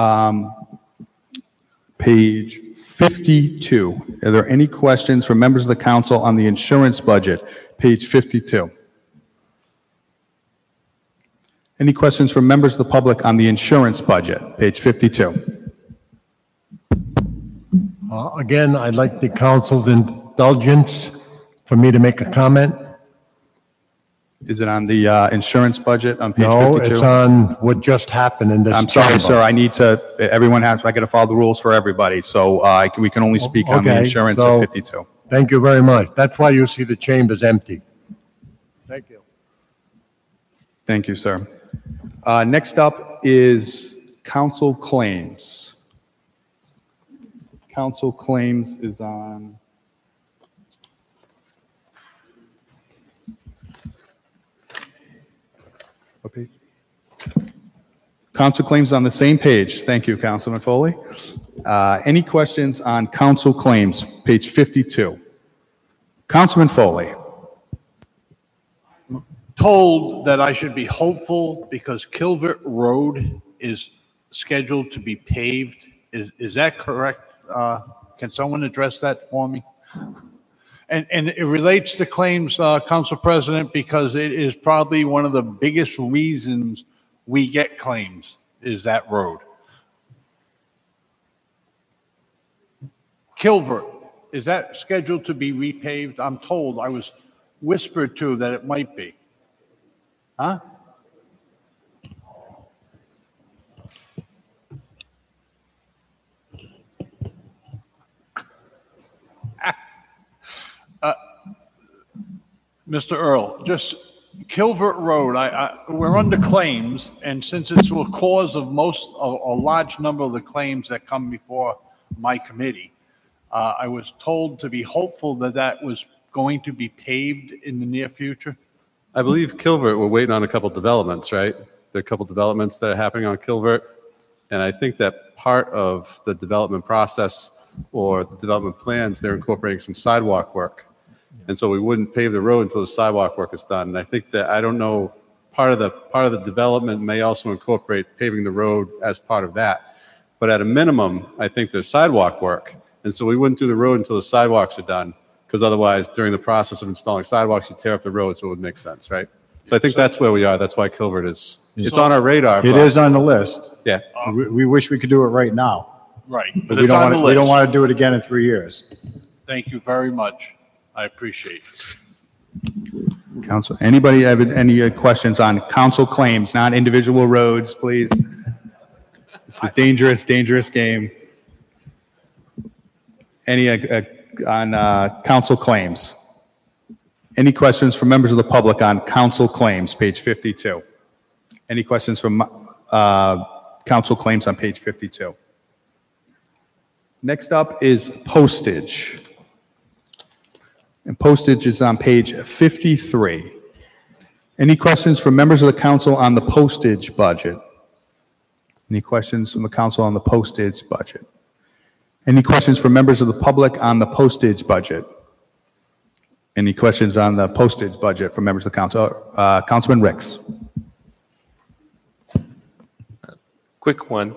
page 52. Are there any questions from members of the council on the insurance budget, page 52? Any questions from members of the public on the insurance budget, page 52? Again, I'd like the council's indulgence for me to make a comment. Is it on the insurance budget on page 52? No, it's on what just happened in this I'm sorry, chamber. sir, I need to, everyone has, I got to follow the rules for everybody, so we can only speak on the Okay, insurance so- at 52. Thank you very much. That's why you see the chambers empty. Thank you. Thank you, sir. Next up is council claims. Council claims is on... Okay. Council claims on the same page. Thank you, Councilman Foley. Any questions on council claims, page 52? Councilman Foley. Told that I should be hopeful because Kilvert Road is scheduled to be paved. Is that correct? Can someone address that for me? And it relates to claims, Council President, because it is probably one of the biggest reasons we get claims is that road. Kilvert, is that scheduled to be repaved? I'm told, I was whispered to that it might be. Huh? Mr. Earl, just Kilvert Road, we're under claims, and since it's a cause of a large number of the claims that come before my committee, I was told to be hopeful that that was going to be paved in the near future. I believe Kilvert, we're waiting on a couple developments, right? There are a couple developments that are happening on Kilvert. And I think that part of the development process or the development plans, they're incorporating some sidewalk work. And so we wouldn't pave the road until the sidewalk work is done. And I think that, I don't know, part of the development may also incorporate paving the road as part of that. But at a minimum, I think there's sidewalk work. And so we wouldn't do the road until the sidewalks are done. Because otherwise, during the process of installing sidewalks, you tear up the road, so it would make sense, right? So I think that's where we are. That's why Kilvert is. It's on our radar. It is on the list. Yeah. We wish we could do it right now. Right. But we don't want to do it again in 3 years. Thank you very much. I appreciate it. Council, anybody have any questions on council claims, not individual roads, please? It's a dangerous, dangerous game. Any on council claims? Any questions from members of the public on council claims, page 52? Any questions from council claims on page 52? Next up is postage. And postage is on page 53. Any questions from members of the council on the postage budget? Any questions from the council on the postage budget? Any questions from members of the public on the postage budget? Any questions on the postage budget from members of the council? Councilman Ricks. Quick one.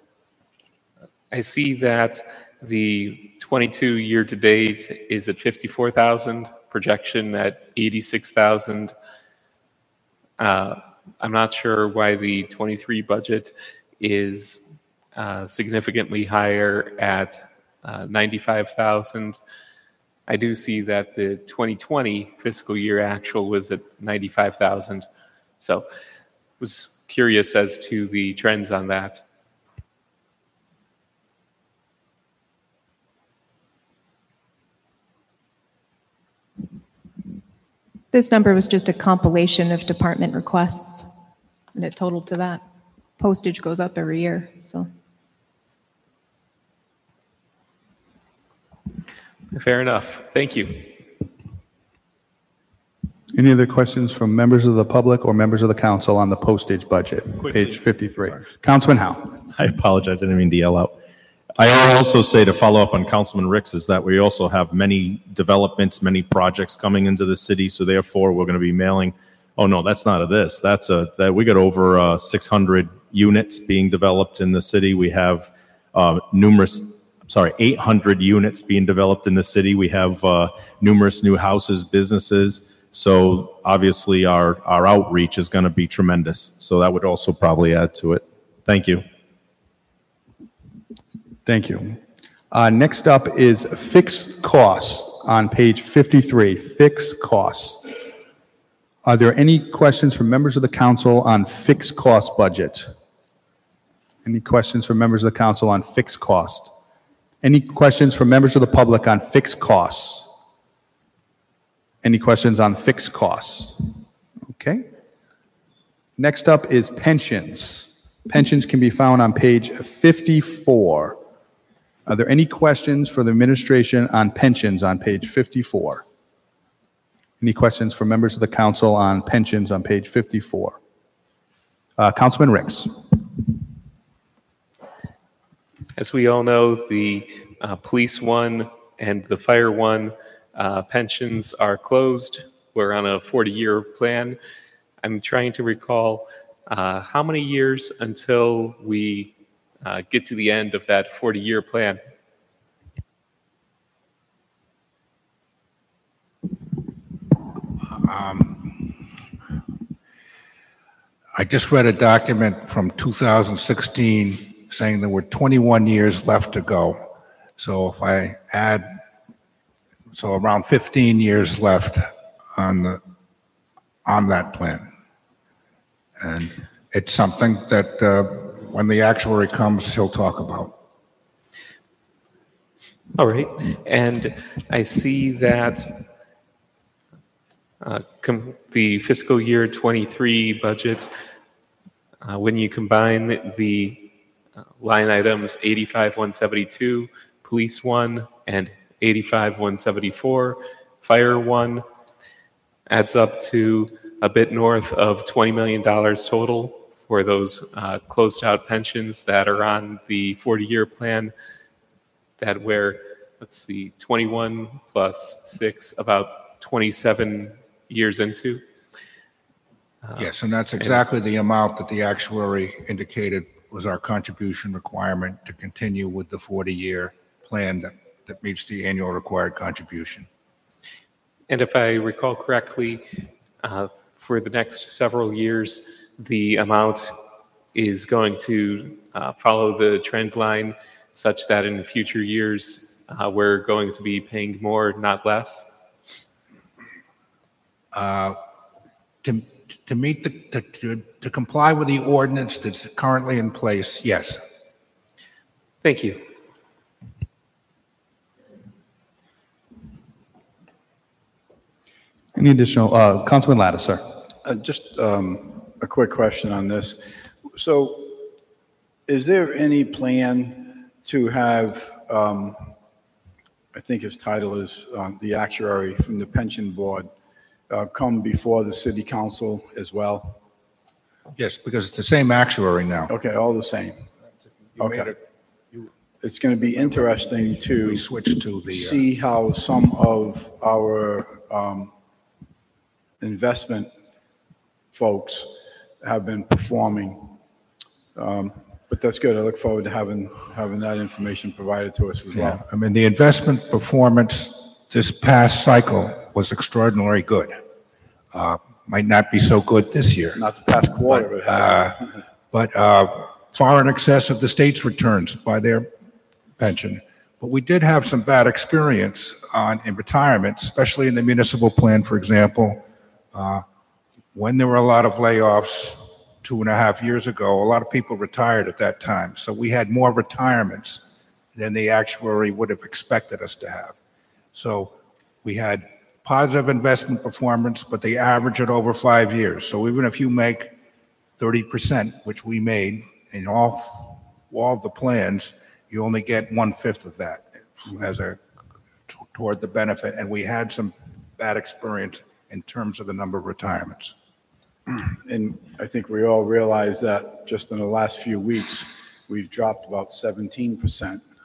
I see that the 22 year to date is at 54,000, projection at 86,000. I'm not sure why the 23 budget is significantly higher at 95,000. I do see that the 2020 fiscal year actual was at 95,000. So was curious as to the trends on that. This number was just a compilation of department requests, and it totaled to that. Postage goes up every year, so. Fair enough. Thank you. Any other questions from members of the public or members of the council on the postage budget? Quickly. Page 53. Councilman Howe. I apologize, I didn't mean to yell out. I also say, to follow up on Councilman Ricks, is that we also have many developments, many projects coming into the city, so therefore we're going to be mailing, oh no, that's not a this, that we got over 600 units being developed in the city. We have 800 units being developed in the city. We have numerous new houses, businesses. So obviously our outreach is going to be tremendous. So that would also probably add to it. Thank you. Thank you. Next up is fixed costs on page 53, fixed costs. Are there any questions from members of the council on fixed cost budget? Any questions from members of the council on fixed cost? Any questions from members of the public on fixed costs? Any questions on fixed costs? Okay. Next up is pensions. Pensions can be found on page 54. Are there any questions for the administration on pensions on page 54? Any questions for members of the council on pensions on page 54? Councilman Ricks. As we all know, the police one and the fire one pensions are closed. We're on a 40-year plan. I'm trying to recall how many years until we get to the end of that 40-year plan. I just read a document from 2016 saying there were 21 years left to go. So if I add, so around 15 years left on that plan. And it's something that when the actuary comes, he'll talk about. All right. And I see that the fiscal year 23 budget, when you combine the line items 85,172, police 1, and 85,174, fire 1, adds up to a bit north of $20 million total for those closed out pensions that are on the 40-year plan, that where, let's see, 21 plus 6, about 27 years into. Yes, and that's exactly the amount that the actuary indicated was our contribution requirement to continue with the 40-year plan that meets the annual required contribution. And if I recall correctly, for the next several years, the amount is going to follow the trend line such that in future years, we're going to be paying more, not less. To meet to comply with the ordinance that's currently in place, yes. Thank you. Any additional, Councilman Lattice, sir? Just a quick question on this. So is there any plan to have, I think his title is the actuary from the pension board, come before the city council as well? Yes, because it's the same actuary now. Okay, all the same. Okay. It's going to be interesting to switch to the see how some of our investment folks have been performing. But that's good. I look forward to having that information provided to us as well. I mean, the investment performance this past cycle was extraordinarily good. Might not be so good this year. Not the past quarter, but far in excess of the state's returns by their pension. But we did have some bad experience in retirement, especially in the municipal plan, for example. When there were a lot of layoffs 2.5 years ago, a lot of people retired at that time. So we had more retirements than the actuary would have expected us to have. So we had positive investment performance, but they average it over 5 years. So even if you make 30%, which we made in all of the plans, you only get 1/5 of that toward the benefit. And we had some bad experience in terms of the number of retirements. And I think we all realize that just in the last few weeks, we've dropped about 17%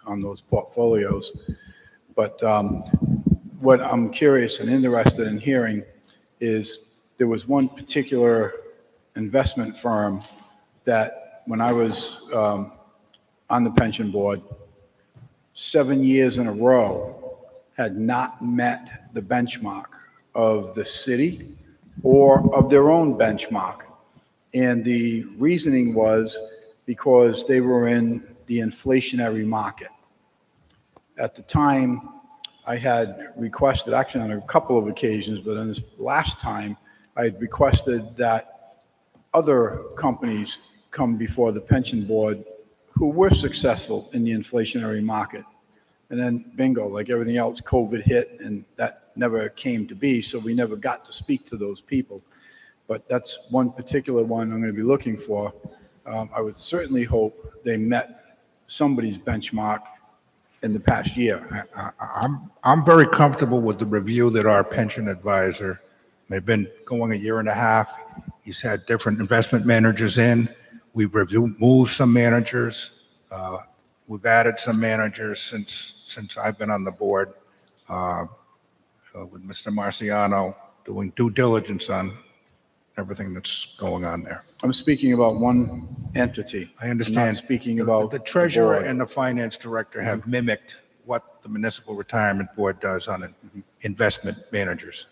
on those portfolios. But what I'm curious and interested in hearing is there was one particular investment firm that when I was on the pension board, 7 years in a row had not met the benchmark of the city or of their own benchmark. And the reasoning was because they were in the inflationary market. At the time, I had requested, actually on a couple of occasions, but on this last time, I had requested that other companies come before the pension board who were successful in the inflationary market. And then bingo, like everything else, COVID hit and that never came to be, so we never got to speak to those people. But that's one particular one I'm going to be looking for. I would certainly hope they met somebody's benchmark in the past year. I'm very comfortable with the review that our pension advisor, they've been going a year and a half. He's had different investment managers in. We've removed some managers. We've added some managers since I've been on the board, with Mr. Marciano doing due diligence on everything that's going on there. I'm speaking about one entity. I understand. I'm not speaking about the treasurer board. and the finance director have mimicked what the municipal retirement board does on investment managers.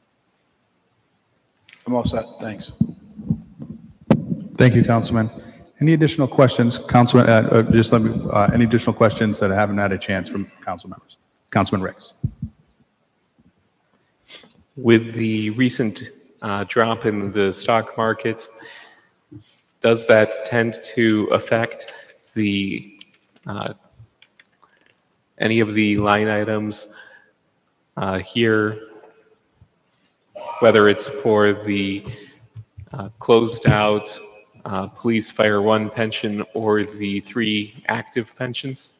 I'm all set. Thanks. Thank you, Councilman. Any additional questions, Councilman? Just let me. Any additional questions that I haven't had a chance from council members? Councilman Ricks. With the recent drop in the stock market, does that tend to affect the any of the line items here, whether it's for the closed out police fire 1 pension or the 3 active pensions?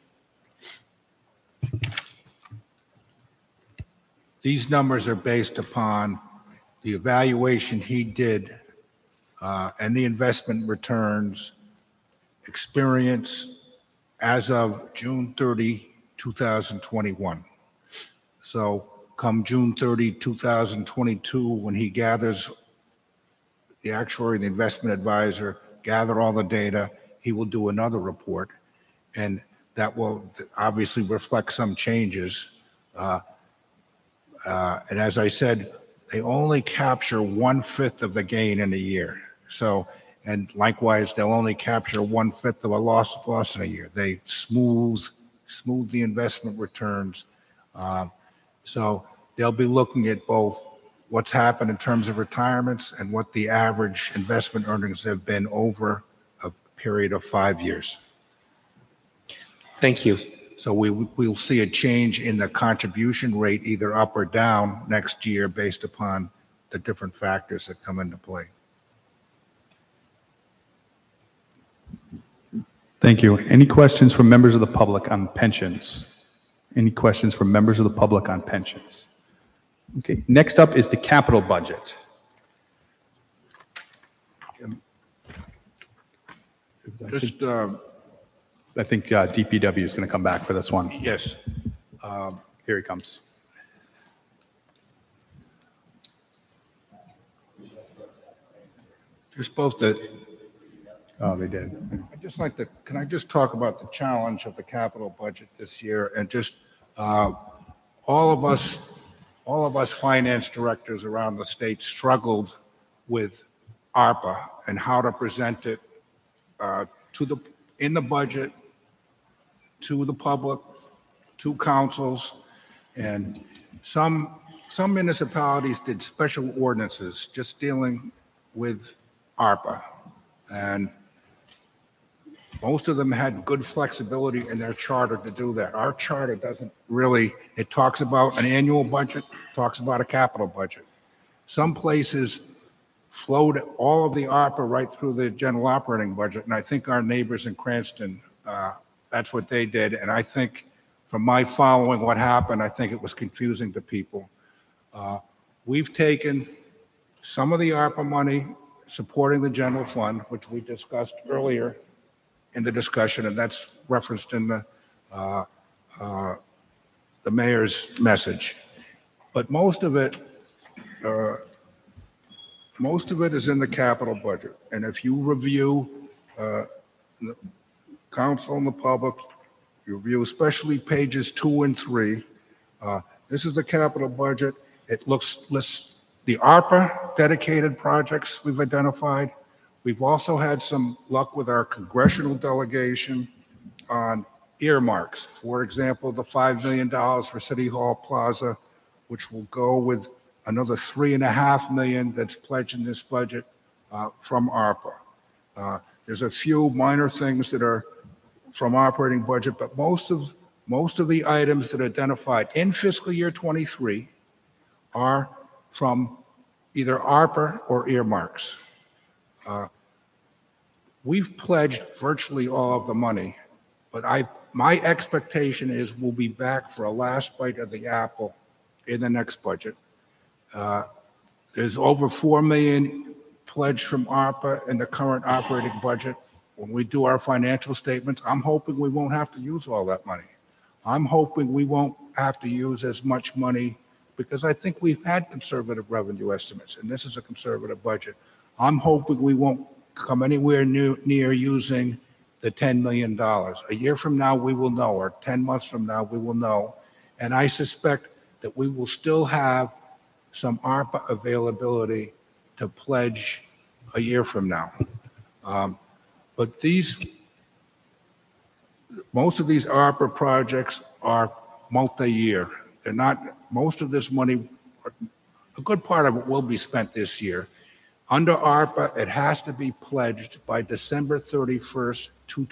These numbers are based upon the evaluation he did and the investment returns experience as of June 30, 2021. So come June 30, 2022, when he gathers, the actuary, the investment advisor, gather all the data, he will do another report, and that will obviously reflect some changes. And as I said, they only capture 1/5 of the gain in a year. So, and likewise, they'll only capture 1/5 of a loss in a year. They smooth the investment returns. So they'll be looking at both what's happened in terms of retirements and what the average investment earnings have been over a period of 5 years. Thank you. So we'll see a change in the contribution rate, either up or down next year based upon the different factors that come into play. Thank you. Any questions from members of the public on pensions? Any questions from members of the public on pensions? Okay, next up is the capital budget. Just, I think DPW is going to come back for this one. yes. Here he comes. You're supposed to. Oh, they did. I'd just like to, can I just talk about the challenge of the capital budget this year and just all of us finance directors around the state struggled with ARPA and how to present it in the budget to the public, to councils, and some municipalities did special ordinances just dealing with ARPA, and most of them had good flexibility in their charter to do that. Our charter doesn't really, it talks about an annual budget, talks about a capital budget. Some places flowed all of the ARPA right through the general operating budget, and I think our neighbors in Cranston, that's what they did. And I think from my following what happened, I think it was confusing to people. We've taken some of the ARPA money supporting the general fund, which we discussed earlier in the discussion, and that's referenced in the uh, the mayor's message. But most of it is in the capital budget. And if you review the council and the public, you review especially pages 2 and 3. This is the capital budget. It lists the ARPA dedicated projects we've identified. We've also had some luck with our congressional delegation on earmarks. For example, the $5 million for City Hall Plaza, which will go with another $3.5 million that's pledged in this budget from ARPA. There's a few minor things that are from operating budget, but most of the items that are identified in fiscal year 23 are from either ARPA or earmarks. We've pledged virtually all of the money, but my expectation is we'll be back for a last bite of the apple in the next budget. There's over $4 million pledged from ARPA in the current operating budget. When we do our financial statements, I'm hoping we won't have to use all that money. I'm hoping we won't have to use as much money because I think we've had conservative revenue estimates, and this is a conservative budget. I'm hoping we won't come anywhere near using the $10 million. A year from now, we will know, or 10 months from now, we will know. And I suspect that we will still have some ARPA availability to pledge a year from now. But most of these ARPA projects are multi-year. They're not, most of this money, a good part of it will be spent this year. Under ARPA, it has to be pledged by December 31st,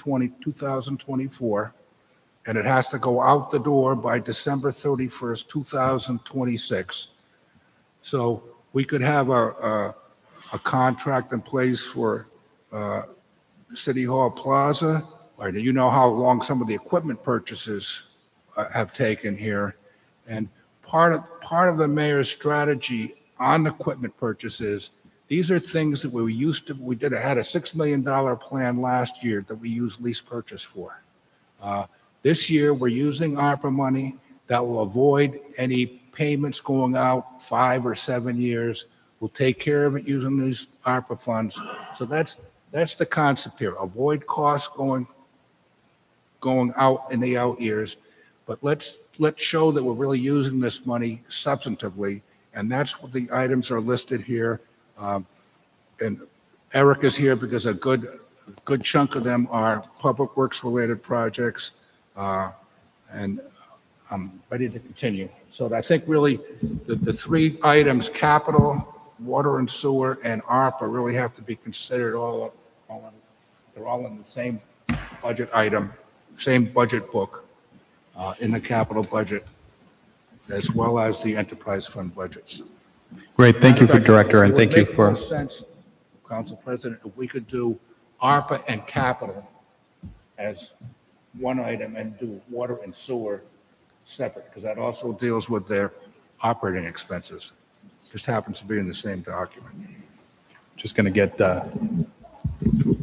2024, and it has to go out the door by December 31st, 2026. So we could have a contract in place for City Hall Plaza. Or you know how long some of the equipment purchases have taken here. And part of the mayor's strategy on equipment purchases, these are things that we had a $6 million plan last year that we used lease purchase for. This year, we're using ARPA money that will avoid any payments going out 5 or 7 years. We'll take care of it using these ARPA funds. So that's the concept here. Avoid costs going out in the out years, but let's show that we're really using this money substantively, and that's what the items are listed here. And Eric is here because a good chunk of them are public works related projects, and I'm ready to continue. So I think really the 3 items, capital, water and sewer, and ARPA, really have to be considered they're all in the same budget item, same budget book in the capital budget, as well as the enterprise fund budgets. Great, thank you for Director, and thank you It would make for. more sense, Council President, if we could do ARPA and capital as one item and do water and sewer separate, because that also deals with their operating expenses. Just happens to be in the same document. Just going to get